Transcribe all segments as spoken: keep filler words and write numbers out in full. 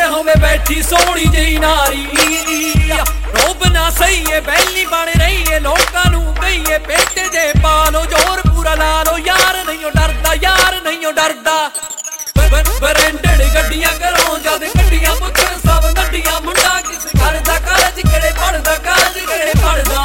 होवे बैठी सोहनी जी नारी रोब ना सही है बैली बन रही है लोकां नूं कहीए पेट जे पा लो जोर पूरा ला लो यार नहीं डरदा यार नहीं डरदा ब्रांडेड गड्डियां घरों जद गड्डियां पुत्तर सब गड्डियां मुंडा किस घर दा कालज किहड़े पढ़दा कालज किहड़े पढ़दा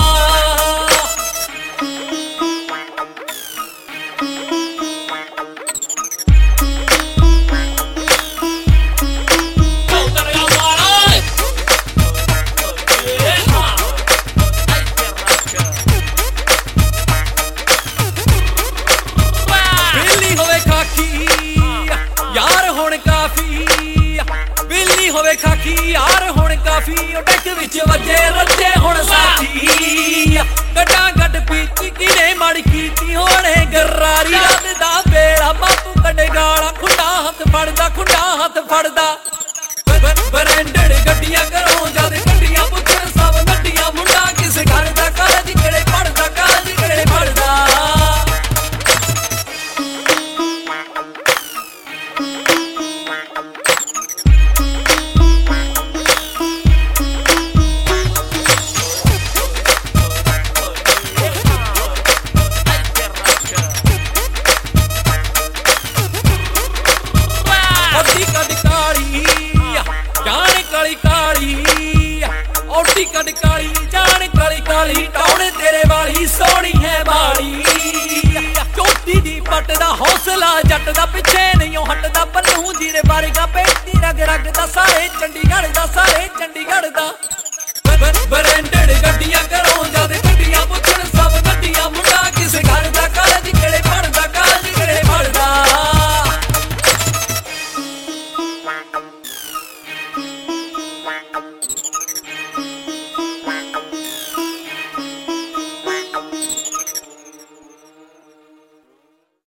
होवे खाकी यार हुण काफी डक विच वजे रजे हुण साथी गड्डा गड्ड पीती किने मड़ कीती होणे गरारी रात दा बेड़ा बापू कड्डे गाला खुंडा हथ फड़दा खुंडा हथ फड़दा ब्रांडेड गड्डियां घरों जद गड्डियां पुत्तर सब गड्डियां मुंडा किस घर दा कालज किहड़े पढ़दा कालज किहड़े पढ़दा कद काली जान काली काली टौने तेरे वाली सोहनी है बाली चोटी दी पट दा हौसला जट दा पिछे नहीं हटदा पन्नू जी दे बारे गा पेटी रग रग दा सारे चंडीगढ़ दा सारे चंडीगढ़ दा